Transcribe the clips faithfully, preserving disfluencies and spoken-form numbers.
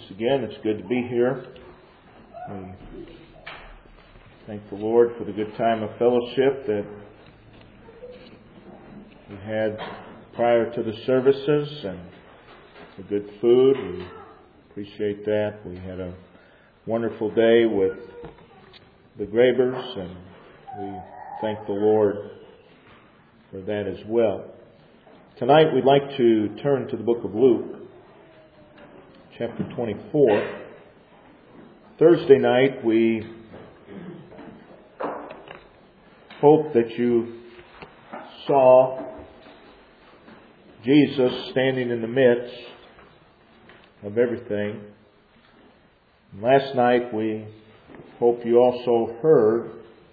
Once again, it's good to be here. We thank the Lord for the good time of fellowship that we had prior to the services and the good food. We appreciate that. We had a wonderful day with the Grabers, and we thank the Lord for that as well. Tonight we'd like to turn to the book of Luke, chapter twenty-four. Thursday night we hope that you saw Jesus standing in the midst of everything. And last night we hope you also heard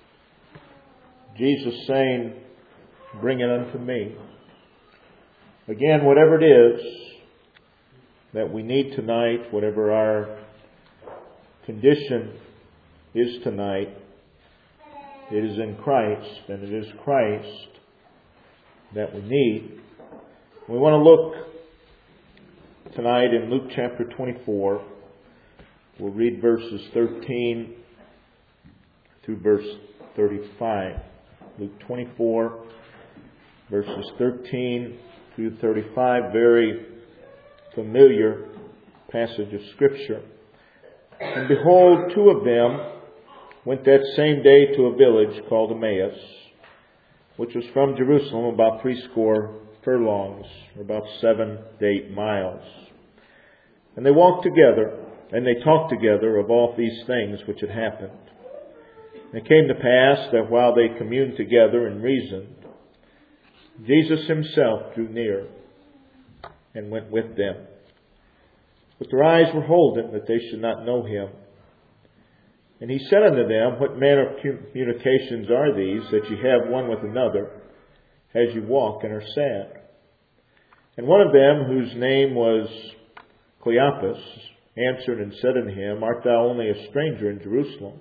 Jesus saying, "Bring it unto me." Again, whatever it is that we need tonight, whatever our condition is tonight, it is in Christ, and it is Christ that we need. We want to look tonight in Luke chapter twenty-four. We'll read verses thirteen through verse thirty-five. Luke twenty-four, verses thirteen through thirty-five, very familiar passage of Scripture. "And behold, two of them went that same day to a village called Emmaus, which was from Jerusalem about threescore furlongs, or about seven to eight miles. And they walked together, and they talked together of all these things which had happened. And it came to pass that while they communed together and reasoned, Jesus himself drew near and went with them. But their eyes were holden that they should not know him. And he said unto them, What manner of communications are these that ye have one with another, as you walk and are sad? And one of them, whose name was Cleopas, answered and said unto him, Art thou only a stranger in Jerusalem,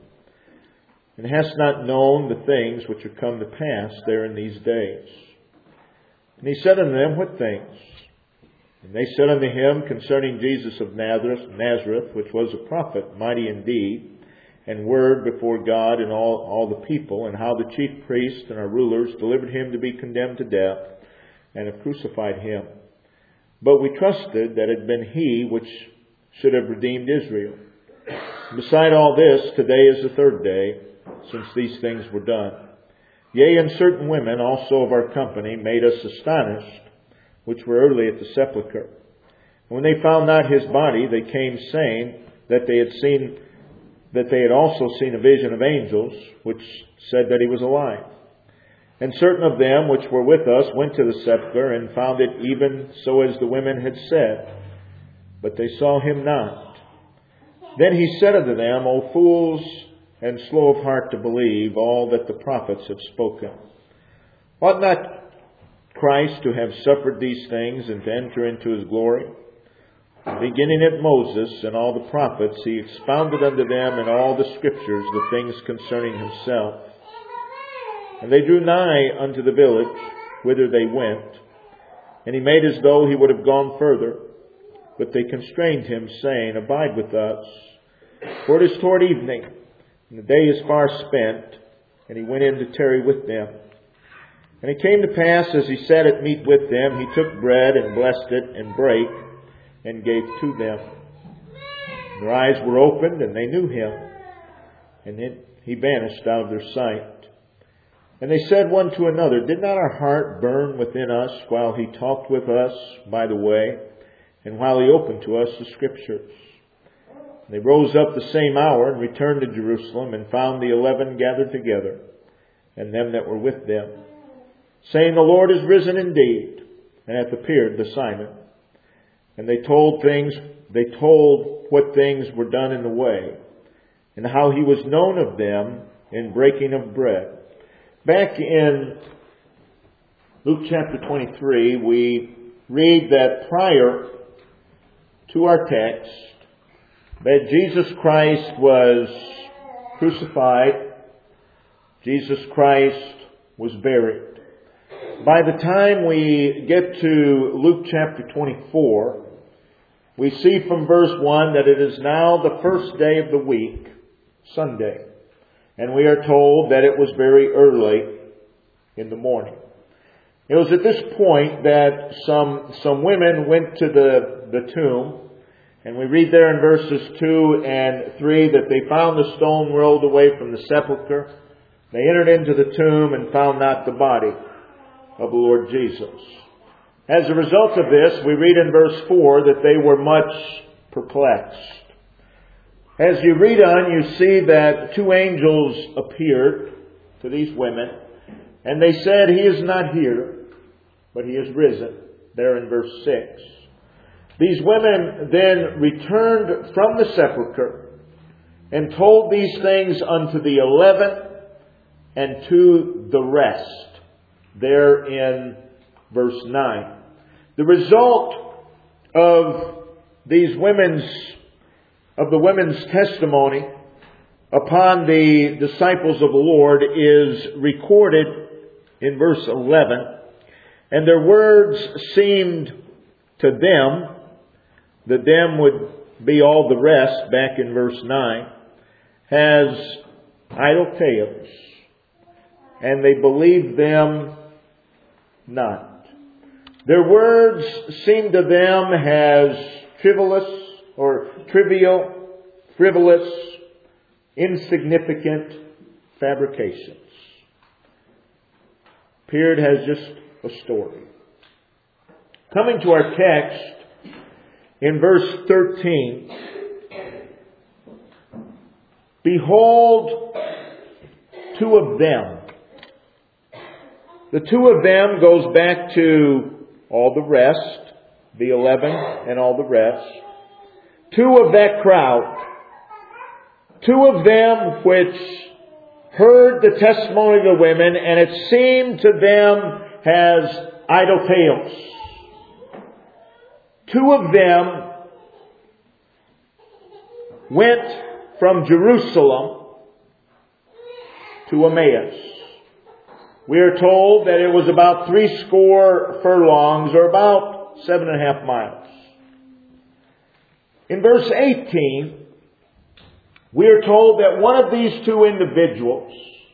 and hast not known the things which are come to pass there in these days? And he said unto them, What things? And they said unto him concerning Jesus of Nazareth, Nazareth, which was a prophet, mighty in deed and word before God and all, all the people, and how the chief priests and our rulers delivered him to be condemned to death, and have crucified him. But we trusted that it had been he which should have redeemed Israel. Beside all this, today is the third day since these things were done. Yea, and certain women also of our company made us astonished, which were early at the sepulchre. And when they found not his body, they came saying that they had seen, that they had also seen a vision of angels, which said that he was alive. And certain of them which were with us went to the sepulchre and found it even so as the women had said, but they saw him not. Then he said unto them, O fools, and slow of heart to believe all that the prophets have spoken. Ought not Christ to have suffered these things and to enter into his glory? Beginning at Moses and all the prophets, he expounded unto them in all the Scriptures the things concerning himself. And they drew nigh unto the village whither they went, and he made as though he would have gone further. But they constrained him, saying, Abide with us, for it is toward evening, and the day is far spent. And he went in to tarry with them. And it came to pass, as he sat at meat with them, he took bread and blessed it, and brake, and gave to them. Their eyes were opened, and they knew him, and then he vanished out of their sight. And they said one to another, Did not our heart burn within us while he talked with us by the way, and while he opened to us the Scriptures? And they rose up the same hour and returned to Jerusalem, and found the eleven gathered together, and them that were with them, saying, The Lord is risen indeed, and hath appeared to Simon. And they told things, they told what things were done in the way, and how he was known of them in breaking of bread. Back in Luke chapter twenty-three, we read that prior to our text, that Jesus Christ was crucified, Jesus Christ was buried. By the time we get to Luke chapter twenty-four, we see from verse one that it is now the first day of the week, Sunday. And we are told that it was very early in the morning. It was at this point that some some women went to the, the tomb. And we read there in verses two and three that they found the stone rolled away from the sepulchre. They entered into the tomb and found not the body of the Lord Jesus. As a result of this, we read in verse four that they were much perplexed. As you read on, you see that two angels appeared to these women, and they said, "He is not here, but He is risen," there in verse six. These women then returned from the sepulchre and told these things unto the eleven and to the rest, there in verse nine. The result of these women's, of the women's testimony upon the disciples of the Lord is recorded in verse eleven. And their words seemed to them, the them would be all the rest back in verse nine, as idle tales, and they believed them not. Their words seemed to them as frivolous or trivial, frivolous, insignificant fabrications. Appeared as just a story. Coming to our text, in verse thirteen, behold, two of them. The two of them goes back to all the rest, the eleven and all the rest. Two of that crowd. Two of them which heard the testimony of the women, and it seemed to them as idle tales. Two of them went from Jerusalem to Emmaus. We are told that it was about three score furlongs, or about seven and a half miles. In verse eighteen, we are told that one of these two individuals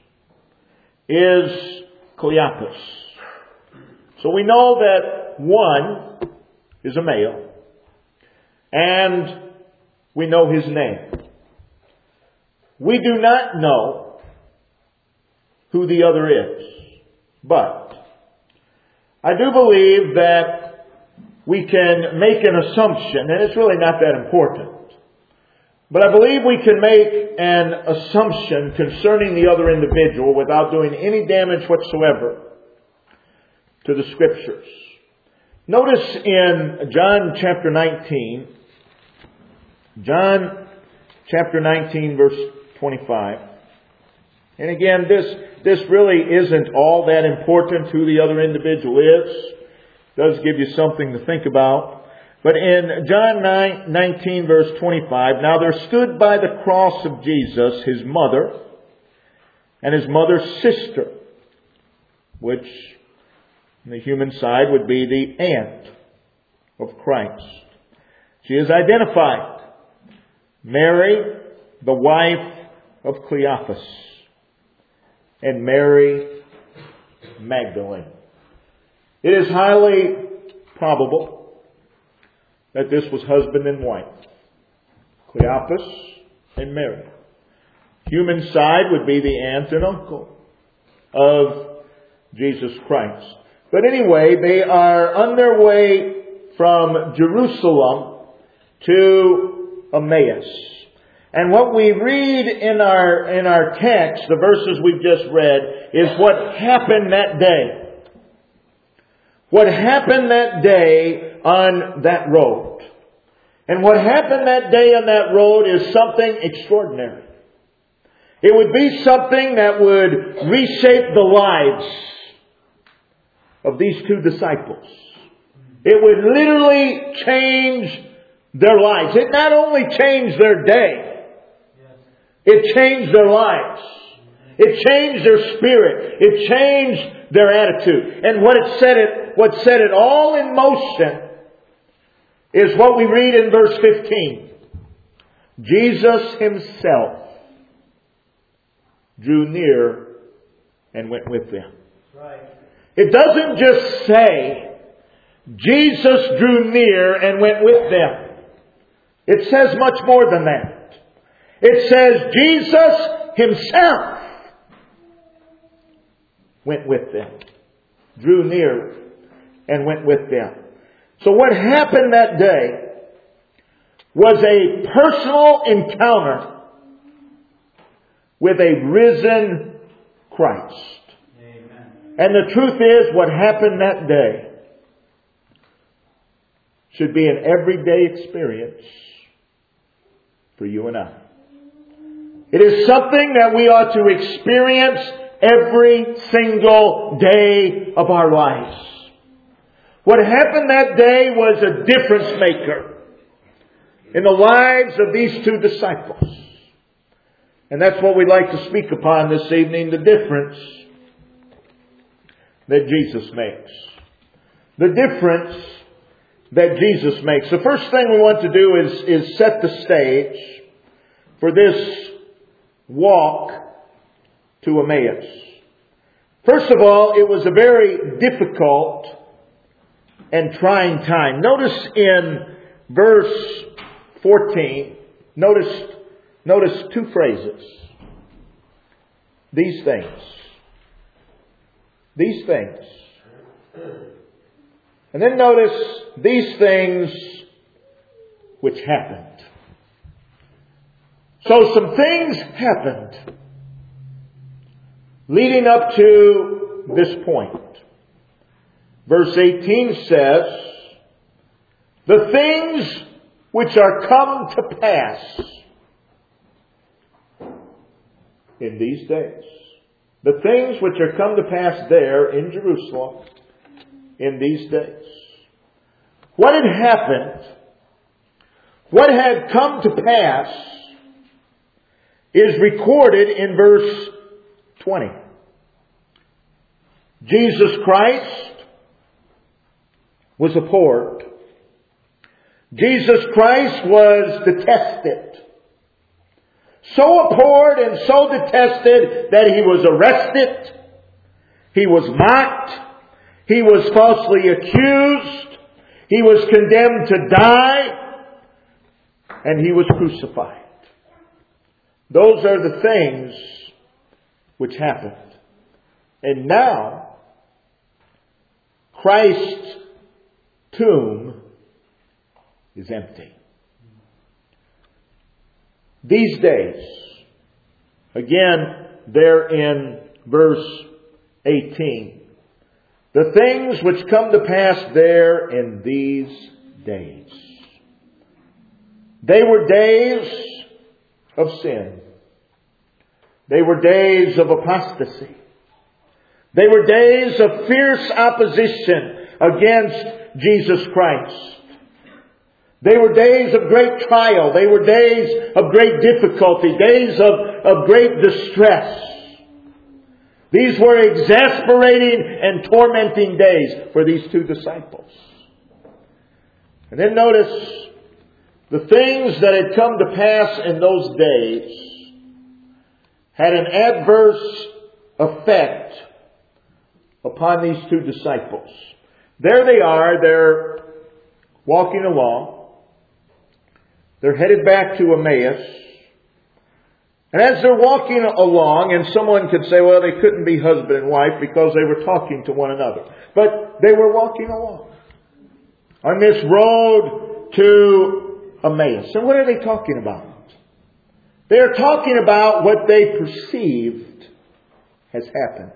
is Cleopas. So we know that one is a male, and we know his name. We do not know who the other is, but I do believe that we can make an assumption, and it's really not that important, but I believe we can make an assumption concerning the other individual without doing any damage whatsoever to the Scriptures. Notice in John chapter nineteen, John chapter nineteen verse twenty-five. And again, this, this really isn't all that important who the other individual is. It does give you something to think about. But in John nine, nineteen verse twenty-five, now there stood by the cross of Jesus his mother and his mother's sister, which on the human side would be the aunt of Christ. She is identified. Mary, the wife of Cleopas, and Mary Magdalene. It is highly probable that this was husband and wife, Cleopas and Mary. Human side would be the aunt and uncle of Jesus Christ. But anyway, they are on their way from Jerusalem to Emmaus. And what we read in our, in our text, the verses we've just read, is what happened that day. What happened that day on that road. And what happened that day on that road is something extraordinary. It would be something that would reshape the lives of these two disciples. It would literally change their lives. It not only changed their day, it changed their lives. It changed their spirit. It changed their attitude. And what it set it, what set it all in motion is what we read in verse fifteen. Jesus Himself drew near and went with them. Right. It doesn't just say Jesus drew near and went with them. It says much more than that. It says Jesus Himself went with them. Drew near and went with them. So what happened that day was a personal encounter with a risen Christ. Amen. And the truth is, what happened that day should be an everyday experience for you and I. It is something that we ought to experience every single day of our lives. What happened that day was a difference maker in the lives of these two disciples. And that's what we'd like to speak upon this evening, the difference that Jesus makes. The difference that Jesus makes. The first thing we want to do is, is set the stage for this walk to Emmaus. First of all, it was a very difficult and trying time. Notice in verse fourteen, notice, notice two phrases. These things. These things. And then notice these things which happened. So some things happened leading up to this point. Verse eighteen says, the things which are come to pass in these days. The things which are come to pass there in Jerusalem in these days. What had happened, what had come to pass, is recorded in verse twenty. Jesus Christ was abhorred. Jesus Christ was detested. So abhorred and so detested that He was arrested. He was mocked. He was falsely accused. He was condemned to die. And He was crucified. Those are the things which happened. And now, Christ's tomb is empty. These days, again, there in verse eighteen, the things which come to pass there in these days. They were days of sin. They were days of apostasy. They were days of fierce opposition against Jesus Christ. They were days of great trial. They were days of great difficulty. Days of, of great distress. These were exasperating and tormenting days for these two disciples. And then notice the things that had come to pass in those days had an adverse effect upon these two disciples. There they are. They're walking along. They're headed back to Emmaus. And as they're walking along, and someone could say, well, they couldn't be husband and wife because they were talking to one another. But they were walking along on this road to Emmaus. And what are they talking about? They're talking about what they perceived has happened.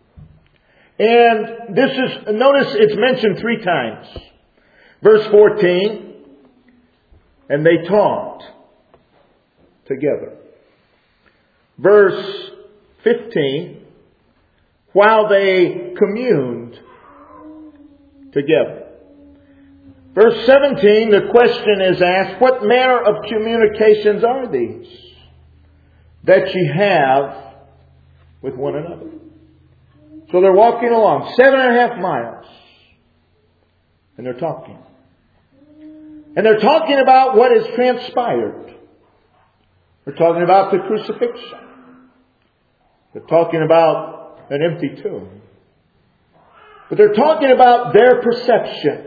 And this is, notice it's mentioned three times. Verse fourteen, and they talked together. Verse fifteen, while they communed together. Verse seventeen, the question is asked, what manner of communications are these that ye have with one another? So they're walking along seven and a half miles. And they're talking. And they're talking about what has transpired. They're talking about the crucifixion. They're talking about an empty tomb. But they're talking about their perception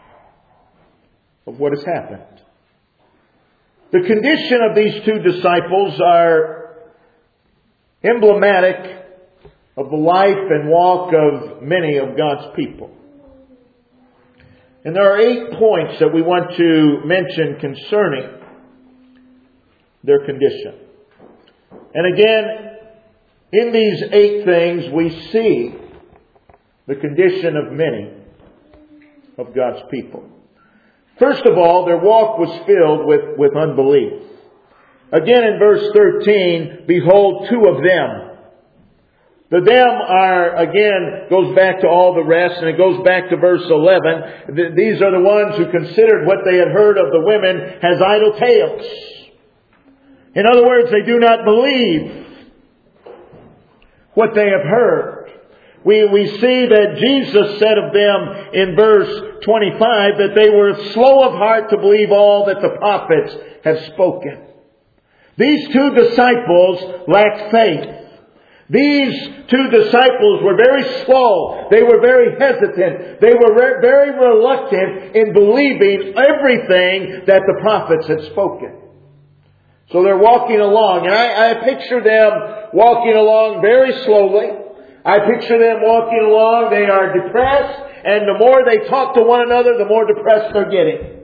of what has happened. The condition of these two disciples are emblematic of the life and walk of many of God's people. And there are eight points that we want to mention concerning their condition. And again, in these eight things we see the condition of many of God's people. First of all, their walk was filled with, with unbelief. Again in verse thirteen, behold, two of them. The them are, again, goes back to all the rest, and it goes back to verse eleven. These are the ones who considered what they had heard of the women as idle tales. In other words, they do not believe what they have heard. We, we see that Jesus said of them in verse twenty-five that they were slow of heart to believe all that the prophets have spoken. These two disciples lacked faith. These two disciples were very slow. They were very hesitant. They were re- very reluctant in believing everything that the prophets had spoken. So they're walking along. And I, I picture them walking along very slowly. I picture them walking along. They are depressed. And the more they talk to one another, the more depressed they're getting.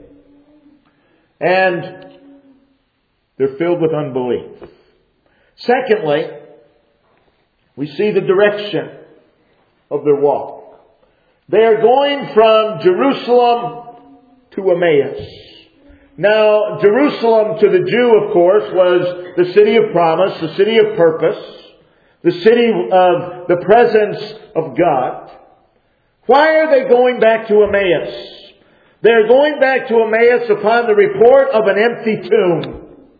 And they're filled with unbelief. Secondly, we see the direction of their walk. They are going from Jerusalem to Emmaus. Now, Jerusalem to the Jew, of course, was the city of promise, the city of purpose, the city of the presence of God. Why are they going back to Emmaus? They're going back to Emmaus upon the report of an empty tomb.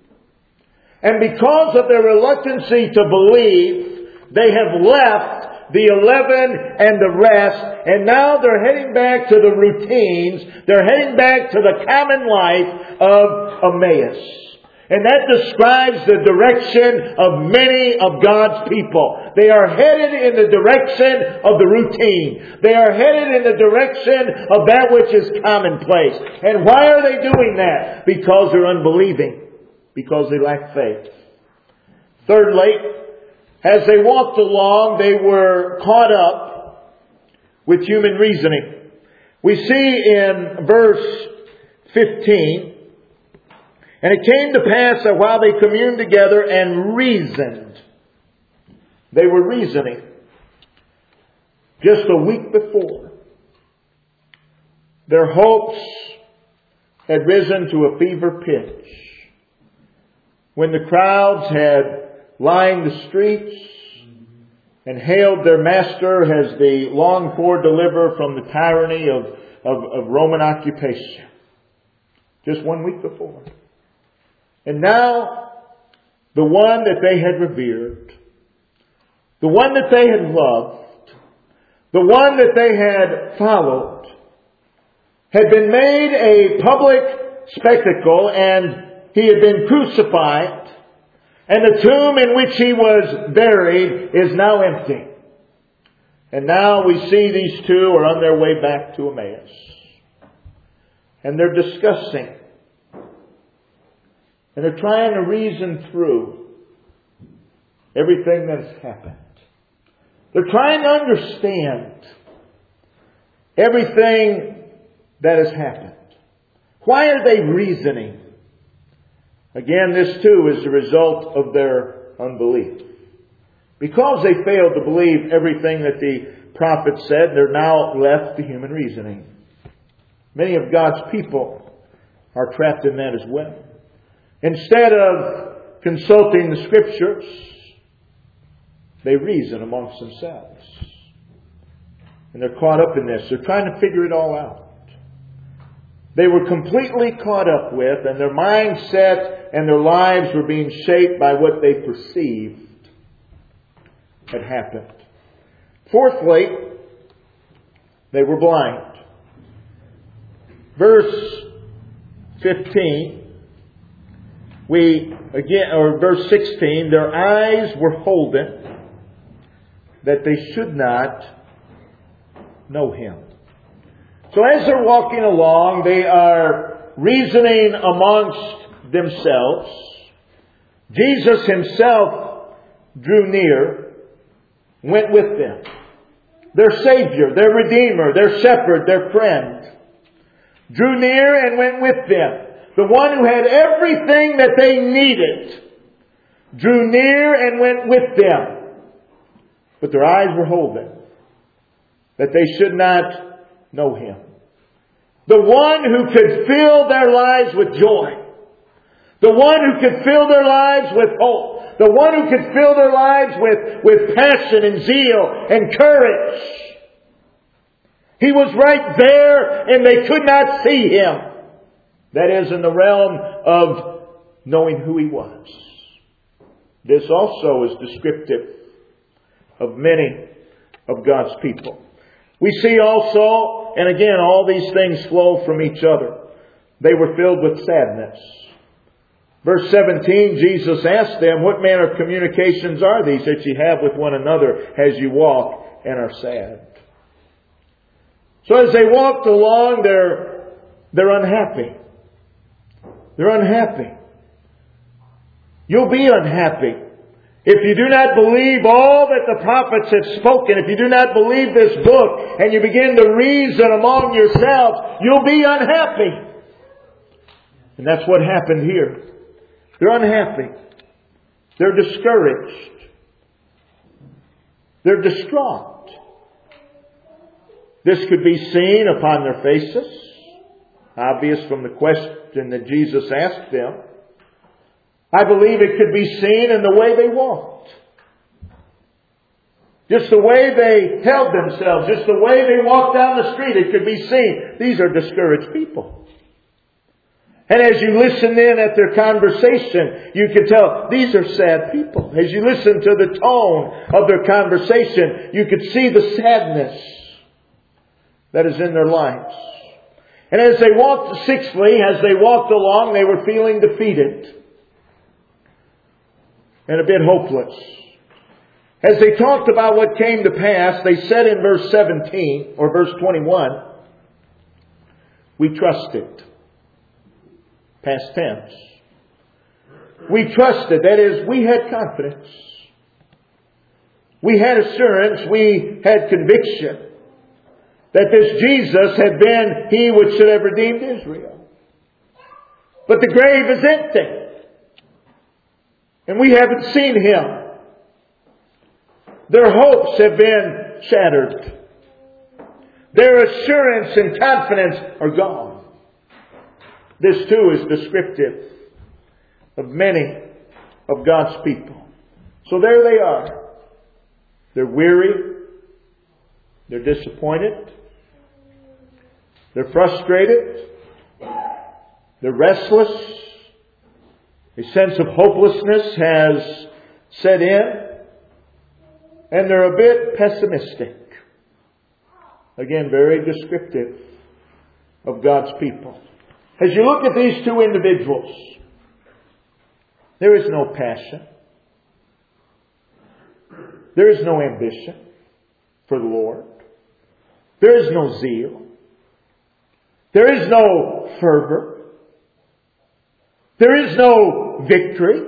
And because of their reluctancy to believe, they have left the eleven and the rest, and now they're heading back to the routines. They're heading back to the common life of Emmaus. And that describes the direction of many of God's people. They are headed in the direction of the routine. They are headed in the direction of that which is commonplace. And why are they doing that? Because they're unbelieving. Because they lack faith. Thirdly, as they walked along, they were caught up with human reasoning. We see in verse fifteen, and it came to pass that while they communed together and reasoned, they were reasoning. Just a week before, their hopes had risen to a fever pitch. When the crowds had lined the streets and hailed their master as the longed-for deliverer from the tyranny of, of, of Roman occupation. Just one week before. And now, the one that they had revered, the one that they had loved, the one that they had followed, had been made a public spectacle, and he had been crucified. And the tomb in which he was buried is now empty. And now we see these two are on their way back to Emmaus. And they're discussing. And they're trying to reason through everything that has happened. They're trying to understand everything that has happened. Why are they reasoning? Again, this too is the result of their unbelief. Because they failed to believe everything that the prophet said, they're now left to human reasoning. Many of God's people are trapped in that as well. Instead of consulting the Scriptures, they reason amongst themselves. And they're caught up in this. They're trying to figure it all out. They were completely caught up with, and their mindset and their lives were being shaped by what they perceived had happened. Fourthly, they were blind. Verse fifteen, we, again, or verse sixteen, their eyes were holden that they should not know Him. So as they're walking along, they are reasoning amongst themselves. Jesus Himself drew near, went with them. Their Savior, their Redeemer, their Shepherd, their friend, drew near and went with them. The one who had everything that they needed drew near and went with them. But their eyes were holden that they should not know Him. The one who could fill their lives with joy. The one who could fill their lives with hope. The one who could fill their lives with, with passion and zeal and courage. He was right there and they could not see Him. That is, in the realm of knowing who He was. This also is descriptive of many of God's people. We see also, and again, all these things flow from each other. They were filled with sadness. Verse seventeen, Jesus asked them, what manner of communications are these that ye have with one another as you walk and are sad? So as they walked along, they're, they're unhappy. They're unhappy. You'll be unhappy if you do not believe all that the prophets have spoken. If you do not believe this book and you begin to reason among yourselves, you'll be unhappy. And that's what happened here. They're unhappy. They're discouraged. They're distraught. This could be seen upon their faces. Obvious from the question that Jesus asked them. I believe it could be seen in the way they walked. Just the way they held themselves. Just the way they walked down the street. It could be seen. These are discouraged people. And as you listen in at their conversation, you can tell these are sad people. As you listen to the tone of their conversation, you could see the sadness that is in their lives. And as they walked, sixthly, as they walked along, they were feeling defeated and a bit hopeless. As they talked about what came to pass, they said in verse seventeen, or verse twenty-one, we trusted. Past tense. We trusted. That is, we had confidence. We had assurance. We had conviction that this Jesus had been He which should have redeemed Israel. But the grave is empty. And we haven't seen Him. Their hopes have been shattered. Their assurance and confidence are gone. This too is descriptive of many of God's people. So there they are. They're weary. They're disappointed. They're frustrated. They're restless. A sense of hopelessness has set in. And they're a bit pessimistic. Again, very descriptive of God's people. As you look at these two individuals, there is no passion. There is no ambition for the Lord. There is no zeal. There is no fervor. There is no victory.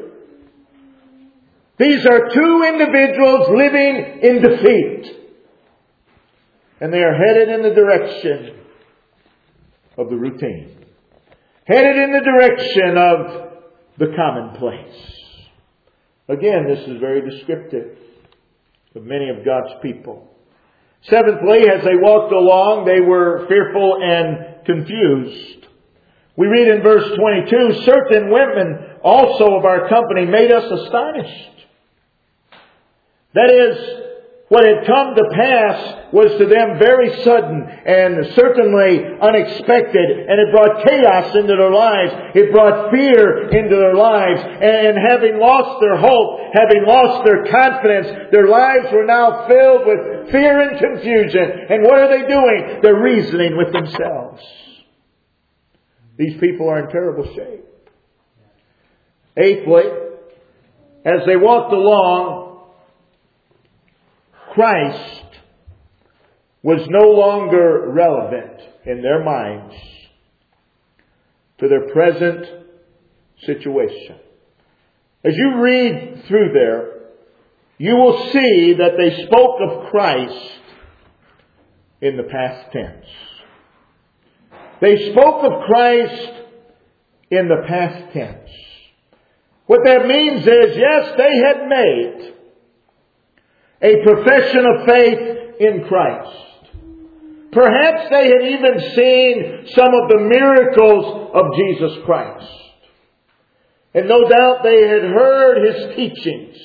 These are two individuals living in defeat. And they are headed in the direction of the routine. Headed in the direction of the commonplace. Again, this is very descriptive of many of God's people. Seventhly, as they walked along, they were fearful and confused. We read in verse twenty-two, certain women also of our company made us astonished. That is, what had come to pass was to them very sudden and certainly unexpected. And it brought chaos into their lives. It brought fear into their lives. And having lost their hope, having lost their confidence, their lives were now filled with fear and confusion. And what are they doing? They're reasoning with themselves. These people are in terrible shape. Eighthly, as they walked along, Christ was no longer relevant in their minds to their present situation. As you read through there, you will see that they spoke of Christ in the past tense. They spoke of Christ in the past tense. What that means is, yes, they had made a profession of faith in Christ. Perhaps they had even seen some of the miracles of Jesus Christ. And no doubt they had heard His teachings.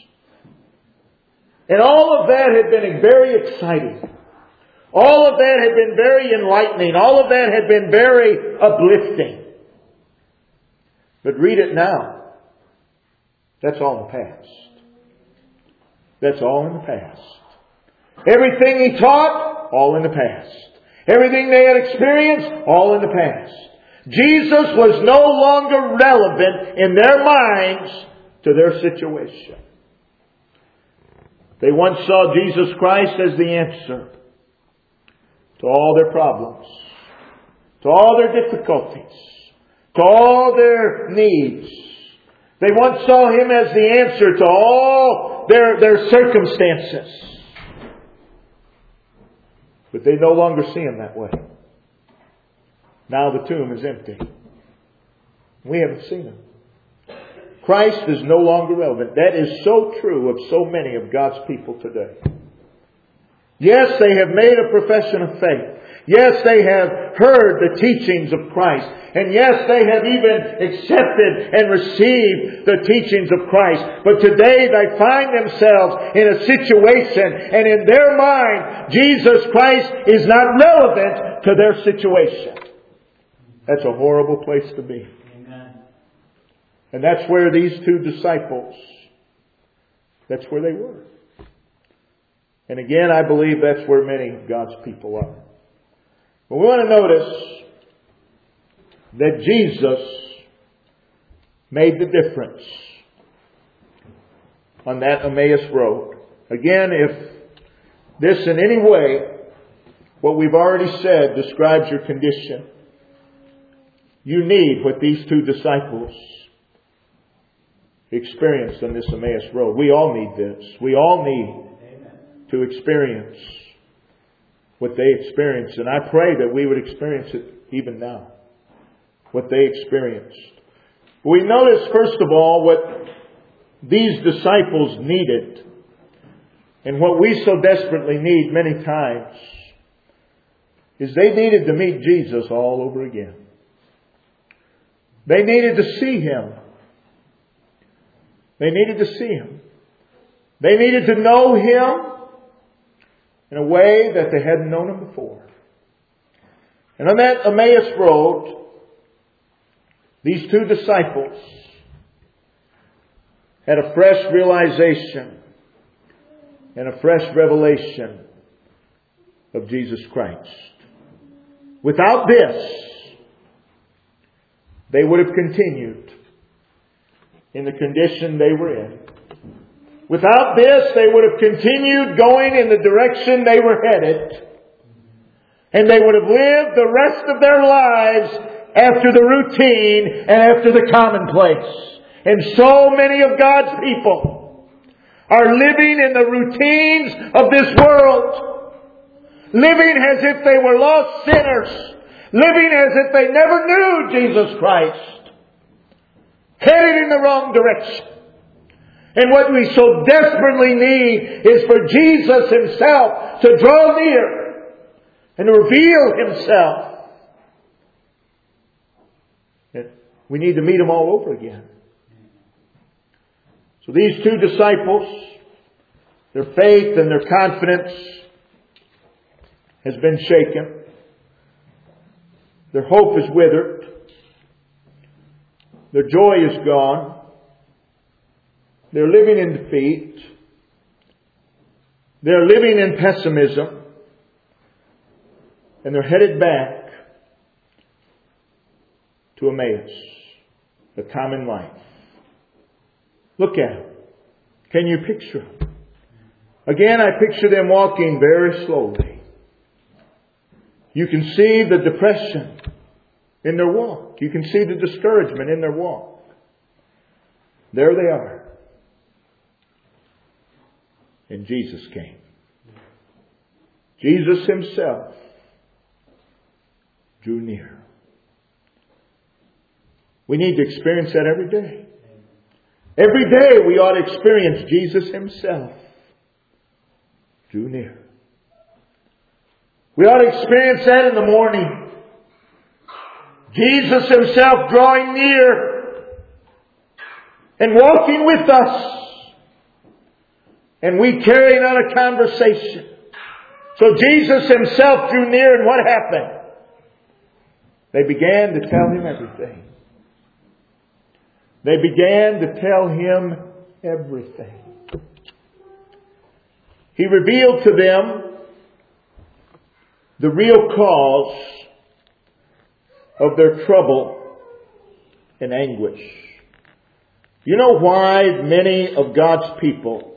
And all of that had been very exciting. All of that had been very enlightening. All of that had been very uplifting. But read it now. That's all in the past. That's all in the past. Everything He taught, all in the past. Everything they had experienced, all in the past. Jesus was no longer relevant in their minds to their situation. They once saw Jesus Christ as the answer to all their problems, to all their difficulties, to all their needs. They once saw Him as the answer to all their, their circumstances. But they no longer see Him that way. Now the tomb is empty. We haven't seen Him. Christ is no longer relevant. That is so true of so many of God's people today. Yes, they have made a profession of faith. Yes, they have heard the teachings of Christ. And yes, they have even accepted and received the teachings of Christ. But today they find themselves in a situation, and in their mind, Jesus Christ is not relevant to their situation. That's a horrible place to be. Amen. And that's where these two disciples, that's where they were. And again, I believe that's where many of God's people are. But we want to notice that Jesus made the difference on that Emmaus road. Again, if this in any way, what we've already said, describes your condition, you need what these two disciples experienced on this Emmaus road. We all need this. We all need to experience what they experienced. And I pray that we would experience it even now. What they experienced. We notice, first of all, what these disciples needed. And what we so desperately need many times is they needed to meet Jesus all over again. They needed to see Him. They needed to see Him. They needed to know Him in a way that they hadn't known Him before. And on that Emmaus road, these two disciples had a fresh realization and a fresh revelation of Jesus Christ. Without this, they would have continued in the condition they were in. Without this, they would have continued going in the direction they were headed. And they would have lived the rest of their lives after the routine and after the commonplace. And so many of God's people are living in the routines of this world. Living as if they were lost sinners. Living as if they never knew Jesus Christ. Headed in the wrong direction. And what we so desperately need is for Jesus Himself to draw near and to reveal Himself. And we need to meet Him all over again. So these two disciples, their faith and their confidence has been shaken. Their hope is withered. Their joy is gone. They're living in defeat. They're living in pessimism. And they're headed back to Emmaus, a common life. Look at them. Can you picture them? Again, I picture them walking very slowly. You can see the depression in their walk. You can see the discouragement in their walk. There they are. And Jesus came. Jesus Himself drew near. We need to experience that every day. Every day we ought to experience Jesus Himself drew near. We ought to experience that in the morning. Jesus Himself drawing near and walking with us. And we carrying on a conversation. So Jesus Himself drew near, and what happened? They began to tell Him everything. They began to tell Him everything. He revealed to them the real cause of their trouble and anguish. You know why many of God's people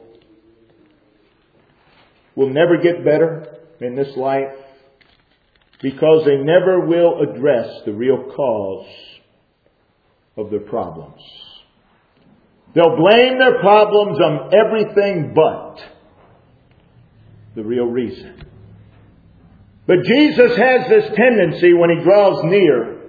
will never get better in this life? Because they never will address the real cause of their problems. They'll blame their problems on everything but the real reason. But Jesus has this tendency, when He draws near,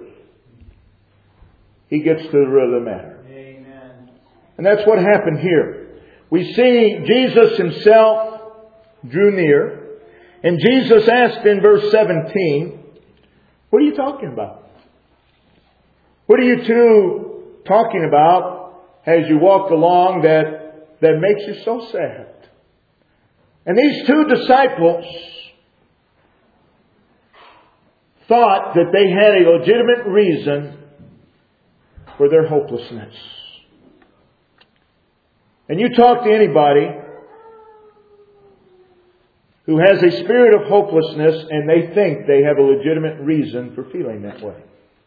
He gets to the root of the matter. Amen. And that's what happened here. We see Jesus Himself drew near. And Jesus asked in verse seventeen, what are you talking about? What are you two talking about as you walk along that, that makes you so sad? And these two disciples thought that they had a legitimate reason for their hopelessness. And you talk to anybody who has a spirit of hopelessness and they think they have a legitimate reason for feeling that way.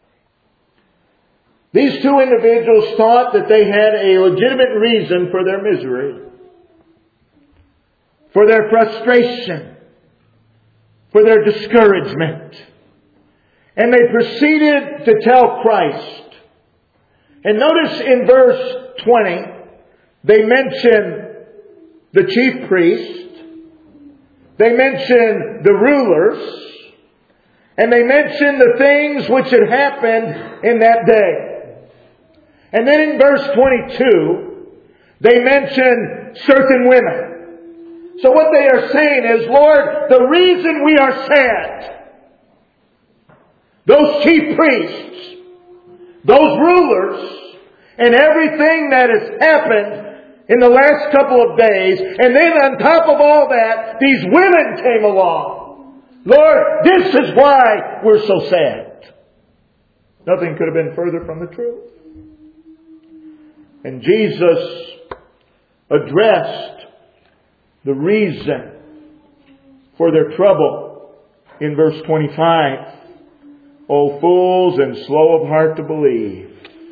These two individuals thought that they had a legitimate reason for their misery, for their frustration, for their discouragement. And they proceeded to tell Christ. And notice in verse twenty, they mention the chief priest. They mention the rulers. And they mention the things which had happened in that day. And then in verse twenty-two, they mention certain women. So what they are saying is, Lord, the reason we are sad, those chief priests, those rulers, and everything that has happened in the last couple of days, and then on top of all that, these women came along. Lord, this is why we're so sad. Nothing could have been further from the truth. And Jesus addressed the reason for their trouble in verse twenty-five. O fools and slow of heart to believe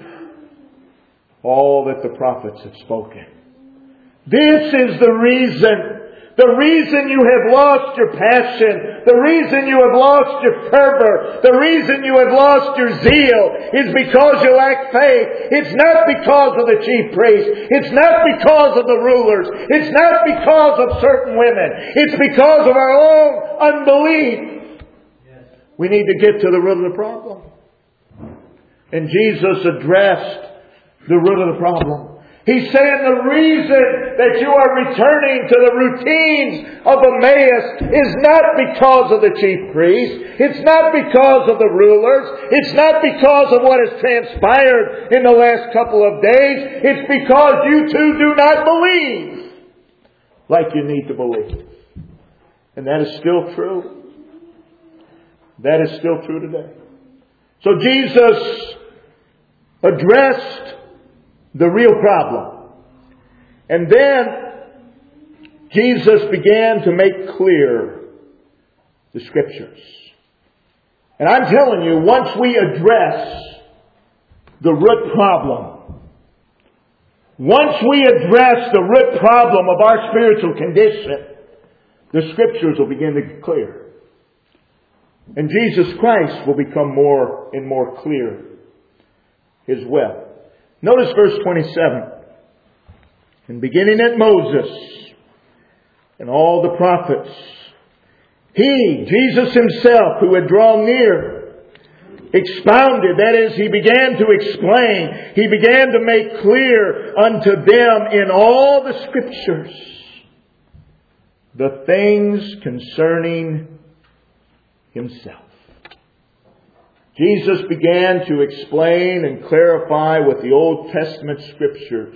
all that the prophets have spoken. This is the reason. The reason you have lost your passion, the reason you have lost your fervor, the reason you have lost your zeal is because you lack faith. It's not because of the chief priests. It's not because of the rulers. It's not because of certain women. It's because of our own unbelief. We need to get to the root of the problem. And Jesus addressed the root of the problem. He's saying the reason that you are returning to the routines of Emmaus is not because of the chief priests. It's not because of the rulers. It's not because of what has transpired in the last couple of days. It's because you too do not believe like you need to believe. And that is still true. That is still true today. So Jesus addressed the real problem. And then Jesus began to make clear the Scriptures. And I'm telling you, once we address the root problem. Once we address the root problem of our spiritual condition, the Scriptures will begin to get clear. And Jesus Christ will become more and more clear as well. Notice verse twenty-seven. And beginning at Moses and all the prophets, He, Jesus Himself, who had drawn near, expounded, that is, He began to explain, He began to make clear unto them in all the Scriptures the things concerning Himself. Jesus began to explain and clarify what the Old Testament Scriptures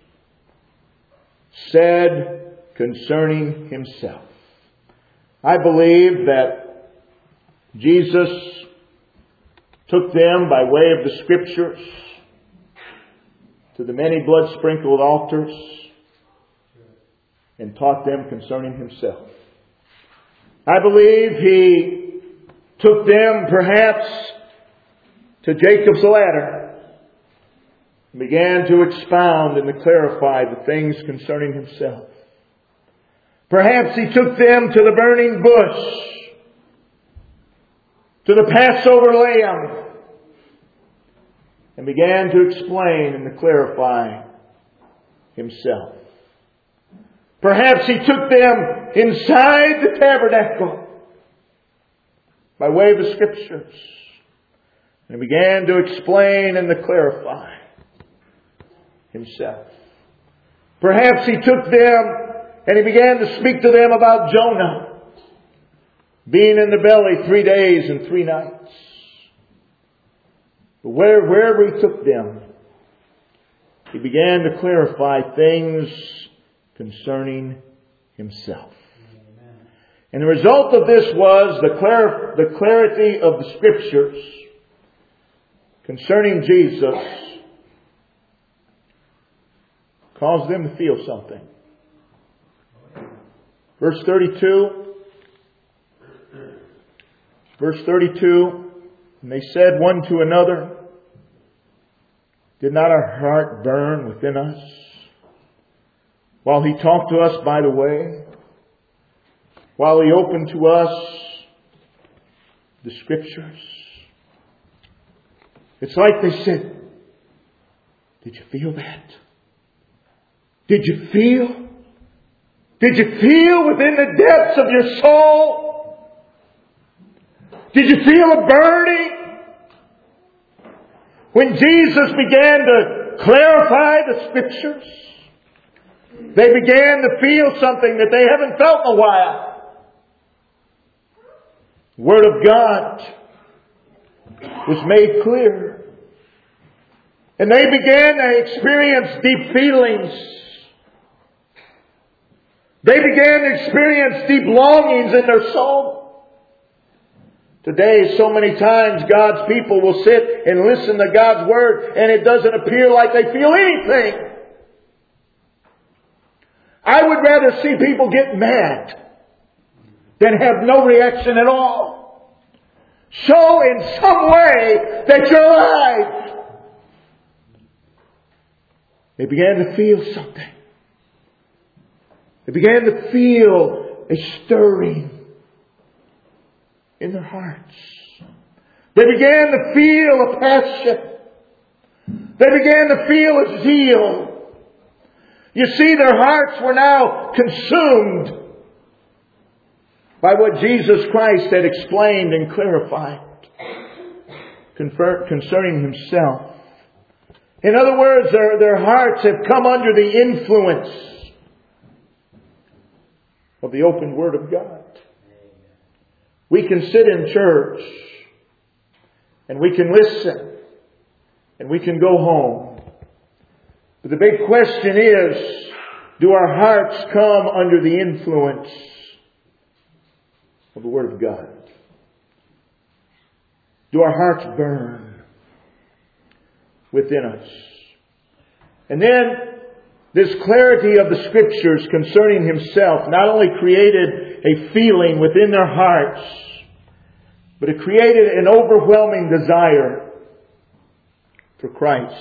said concerning Himself. I believe that Jesus took them by way of the Scriptures to the many blood-sprinkled altars and taught them concerning Himself. I believe He took them perhaps to Jacob's ladder and began to expound and to clarify the things concerning Himself. Perhaps He took them to the burning bush, to the Passover lamb, and began to explain and to clarify Himself. Perhaps He took them inside the tabernacle by way of the Scriptures and began to explain and to clarify Himself. Perhaps He took them and He began to speak to them about Jonah being in the belly three days and three nights. But where, wherever He took them, He began to clarify things concerning Himself. And the result of this was the, clar- the clarity of the Scriptures concerning Jesus caused them to feel something. Verse thirty-two. Verse thirty-two. And they said one to another, did not our heart burn within us while He talked to us by the way? While He opened to us the Scriptures? It's like they said, did you feel that? Did you feel? Did you feel within the depths of your soul? Did you feel a burning? When Jesus began to clarify the Scriptures, they began to feel something that they haven't felt in a while. The Word of God was made clear. And they began to experience deep feelings. They began to experience deep longings in their soul. Today, so many times, God's people will sit and listen to God's Word, and it doesn't appear like they feel anything. I would rather see people get mad than have no reaction at all. Show in some way that you're alive. They began to feel something. They began to feel a stirring in their hearts. They began to feel a passion. They began to feel a zeal. You see, their hearts were now consumed by what Jesus Christ had explained and clarified concerning Himself. In other words, their, their hearts have come under the influence of the open Word of God. We can sit in church and we can listen and we can go home. But the big question is, do our hearts come under the influence of the Word of God? Do our hearts burn within us? And then this clarity of the Scriptures concerning Himself not only created a feeling within their hearts, but it created an overwhelming desire for Christ.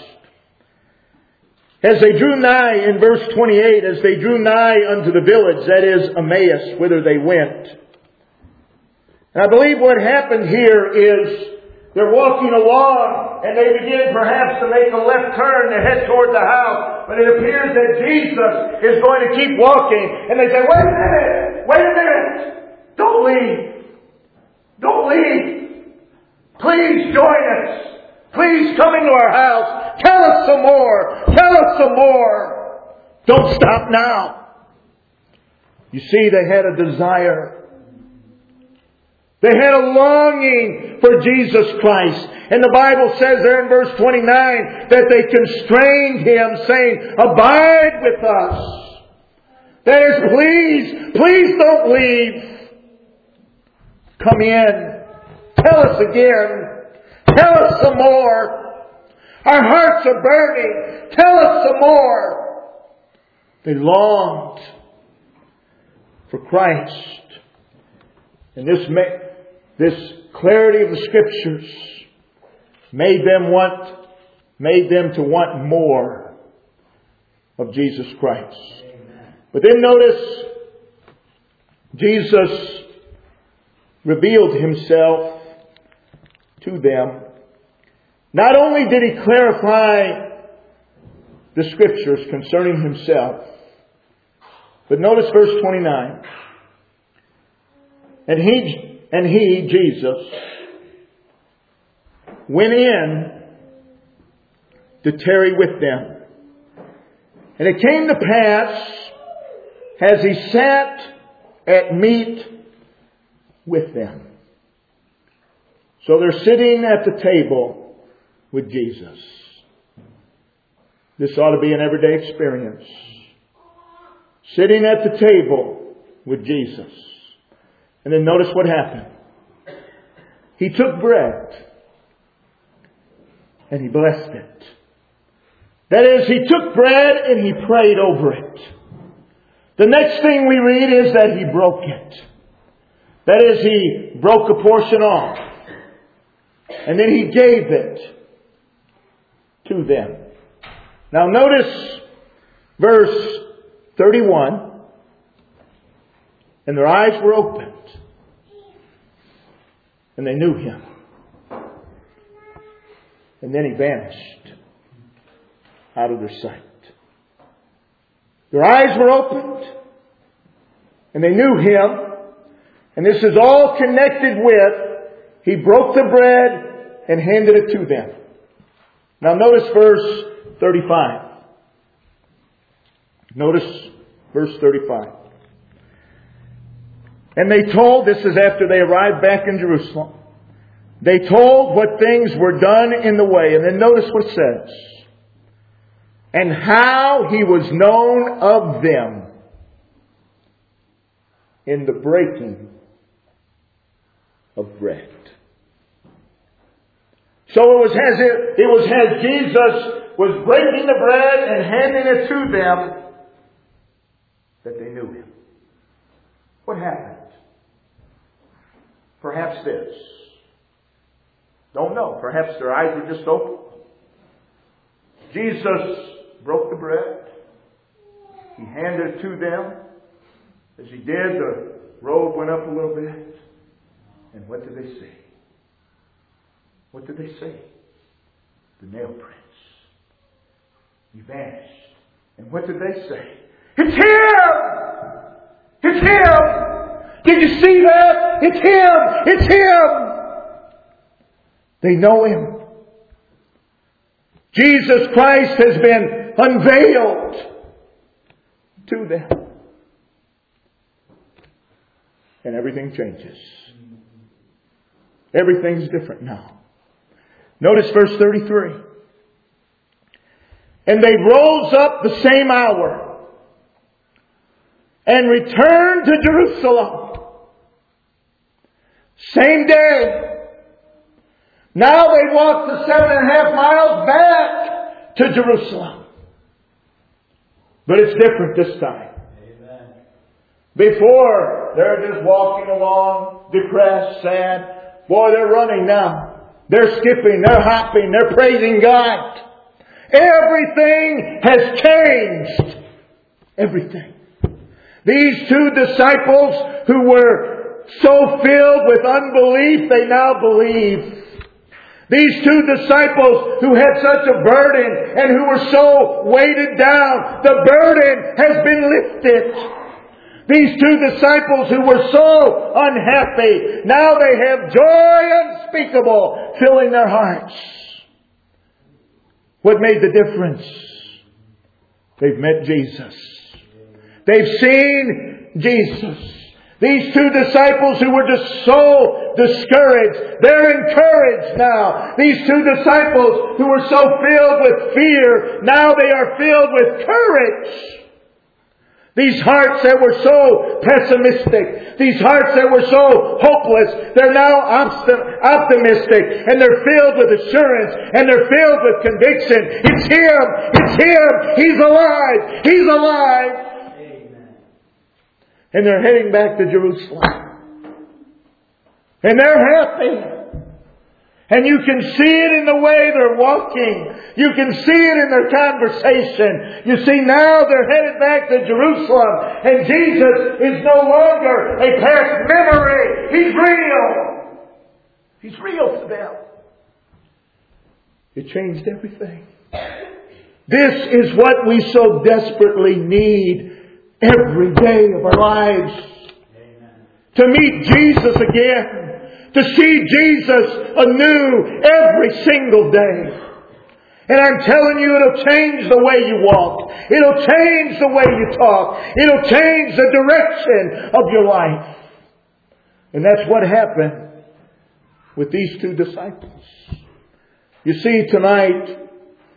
As they drew nigh, in verse twenty-eight, as they drew nigh unto the village, that is Emmaus, whither they went. And I believe what happened here is they're walking along and they begin perhaps to make a left turn to head toward the house. But it appears that Jesus is going to keep walking. And they say, wait a minute! Wait a minute! Don't leave! Don't leave! Please join us! Please come into our house! Tell us some more! Tell us some more! Don't stop now! You see, they had a desire. They had a longing for Jesus Christ. And the Bible says there in verse twenty-nine that they constrained Him, saying, abide with us. That is, please, please don't leave. Come in. Tell us again. Tell us some more. Our hearts are burning. Tell us some more. They longed for Christ. And this ma- this clarity of the Scriptures made them want, made them to want more of Jesus Christ. Amen. But then notice, Jesus revealed Himself to them. Not only did He clarify the Scriptures concerning Himself, but notice verse twenty-nine. And He And He, Jesus, went in to tarry with them. And it came to pass, as He sat at meat with them. So they're sitting at the table with Jesus. This ought to be an everyday experience. Sitting at the table with Jesus. And then notice what happened. He took bread and He blessed it. That is, He took bread and He prayed over it. The next thing we read is that He broke it. That is, He broke a portion off. And then He gave it to them. Now notice verse thirty-one. And their eyes were opened. And they knew Him. And then He vanished out of their sight. Their eyes were opened. And they knew Him. And this is all connected with, He broke the bread and handed it to them. Now notice verse thirty-five. Notice verse thirty-five. And they told, this is after they arrived back in Jerusalem, they told what things were done in the way. And then notice what it says. And how He was known of them in the breaking of bread. So it was as it, it was as Jesus was breaking the bread and handing it to them that they knew Him. What happened? Perhaps this. Don't know. Perhaps their eyes were just open. Jesus broke the bread. He handed it to them. As He did, the robe went up a little bit. And what did they see? What did they see? The nail prints. He vanished. And what did they say? It's Him! It's Him! Did you see that? It's Him! It's Him! They know Him. Jesus Christ has been unveiled to them. And everything changes. Everything's different now. Notice verse thirty-three. And they rose up the same hour and returned to Jerusalem. Same day. Now they walked the seven and a half miles back to Jerusalem. But it's different this time. Amen. Before, they're just walking along, depressed, sad. Boy, they're running now. They're skipping, they're hopping, they're praising God. Everything has changed. Everything. These two disciples who were so filled with unbelief, they now believe. These two disciples who had such a burden and who were so weighted down, the burden has been lifted. These two disciples who were so unhappy, now they have joy unspeakable filling their hearts. What made the difference? They've met Jesus. They've seen Jesus. These two disciples who were just so discouraged, they're encouraged now. These two disciples who were so filled with fear, now they are filled with courage. These hearts that were so pessimistic, these hearts that were so hopeless, they're now optimistic, and they're filled with assurance, and they're filled with conviction. It's Him! It's Him! He's alive! He's alive! And they're heading back to Jerusalem. And they're happy. And you can see it in the way they're walking. You can see it in their conversation. You see, now they're headed back to Jerusalem. And Jesus is no longer a past memory. He's real. He's real to them. It changed everything. This is what we so desperately need every day of our lives. Amen. To meet Jesus again. To see Jesus anew every single day. And I'm telling you, it'll change the way you walk. It'll change the way you talk. It'll change the direction of your life. And that's what happened with these two disciples. You see, tonight,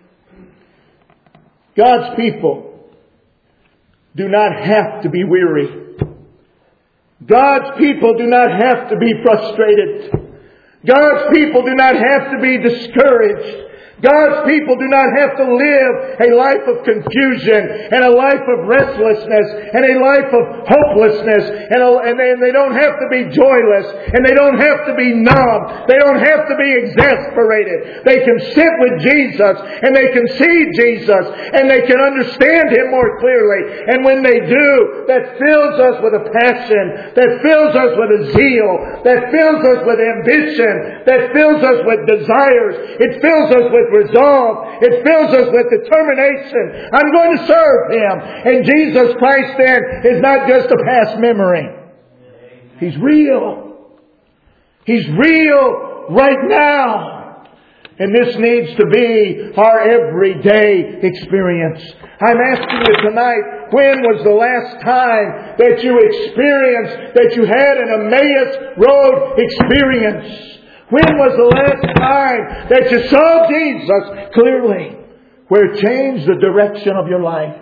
God's people do not have to be weary. God's people do not have to be frustrated. God's people do not have to be discouraged. God's people do not have to live a life of confusion and a life of restlessness and a life of hopelessness, and, a, and, they, and they don't have to be joyless, and they don't have to be numb. They don't have to be exasperated. They can sit with Jesus, and they can see Jesus, and they can understand Him more clearly. And when they do, that fills us with a passion, that fills us with a zeal, that fills us with ambition, that fills us with desires. It fills us with resolve. It fills us with determination. I'm going to serve Him. And Jesus Christ then is not just a past memory. He's real. He's real right now. And this needs to be our everyday experience. I'm asking you tonight, when was the last time that you experienced, that you had an Emmaus Road experience? When was the last time that you saw Jesus clearly, where it changed the direction of your life?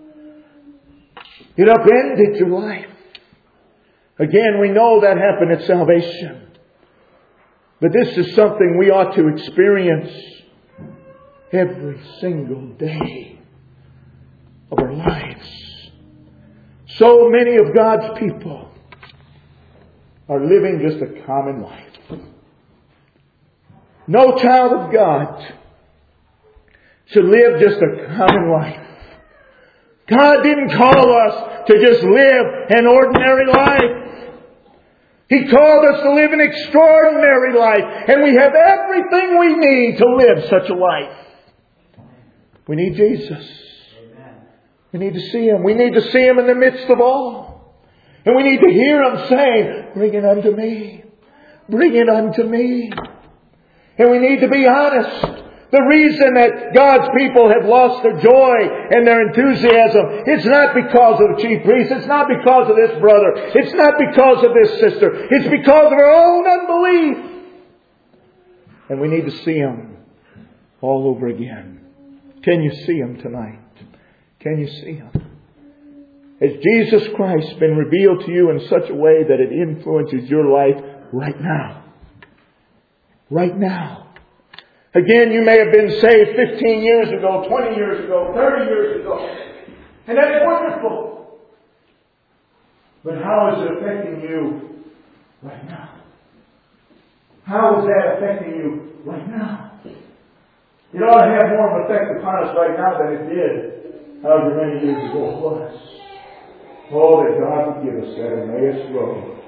It upended your life. Again, we know that happened at salvation. But this is something we ought to experience every single day of our lives. So many of God's people are living just a common life. No child of God should live just a common life. God didn't call us to just live an ordinary life. He called us to live an extraordinary life. And we have everything we need to live such a life. We need Jesus. We need to see Him. We need to see Him in the midst of all. And we need to hear Him saying, "Bring it unto me. Bring it unto me." And we need to be honest. The reason that God's people have lost their joy and their enthusiasm, it's not because of the chief priest. It's not because of this brother. It's not because of this sister. It's because of our own unbelief. And we need to see Him all over again. Can you see Him tonight? Can you see Him? Has Jesus Christ been revealed to you in such a way that it influences your life right now? Right now. Again, you may have been saved fifteen years ago, twenty years ago, thirty years ago. And that's wonderful. But how is it affecting you right now? How is that affecting you right now. It ought to have more of an effect upon us right now than it did however many years ago it was. Oh, that God would give us that Emmaus road